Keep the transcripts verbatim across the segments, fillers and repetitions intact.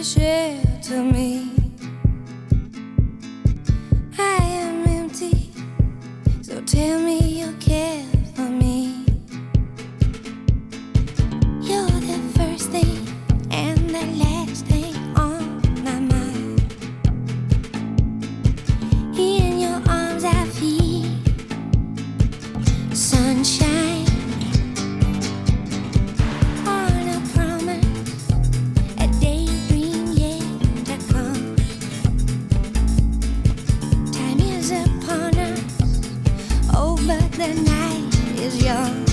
shelter me. I am empty, so tell me you care for me. You're the first thing and the last thing on my mind. In your arms I feel sunshine. The night is young.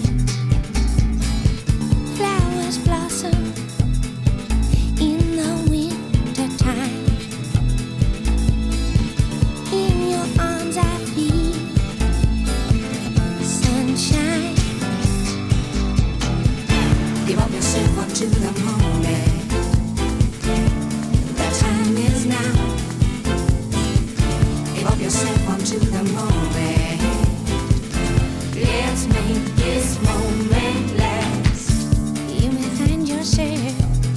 Flowers blossom in the winter time. In your arms I feel sunshine. Give up yourself unto the moment. The time is now. Give up yourself unto the moment. Let's make this moment last. You may find yourself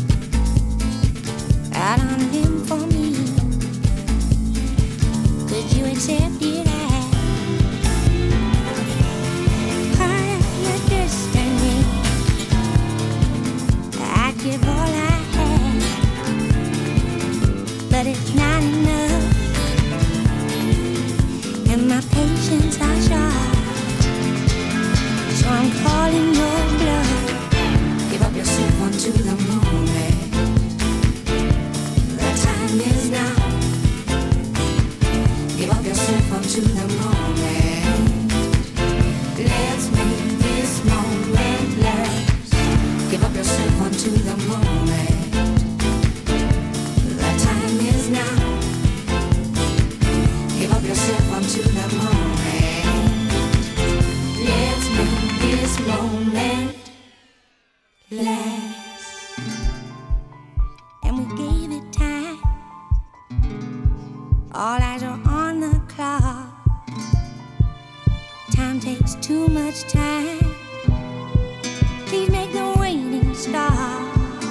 out on a limb for me. Could you accept it as part of your destiny? I'd give all I have, but it's not enough, and my patience are short. So I'm calling your bluff. Give up yourself unto the moment. The time is now. Give up yourself unto the moment. Let's make this moment last. Give up yourself unto the moment. The time is now. Give up yourself unto the moment. Let's make this moment last. And we gave it time. All eyes are on the clock. Time takes too much time. Please make the waiting stop.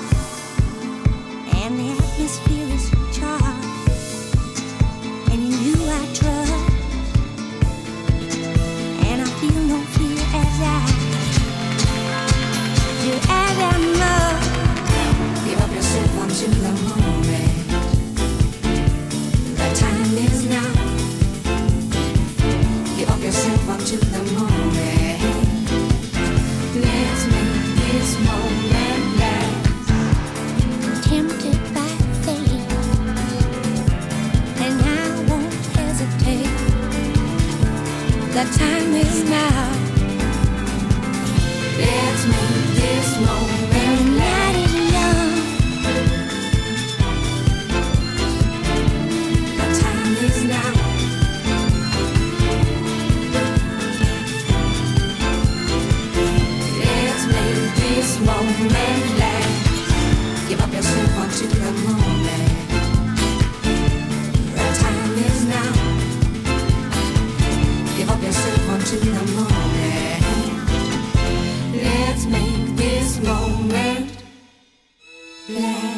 And the atmosphere is charged, and in you I trust. And I feel no fear as I do as I must. Give up yourself unto the moment. The time is now. Give up yourself unto the moment. Let's make this moment last. Tempted by fate, and I won't hesitate. The time is now. Let's make this moment. The night is young. The time is now. Let's make this moment last. Give up yourself unto the moment. The time is now. Give up yourself unto the moment. Let's make this moment last.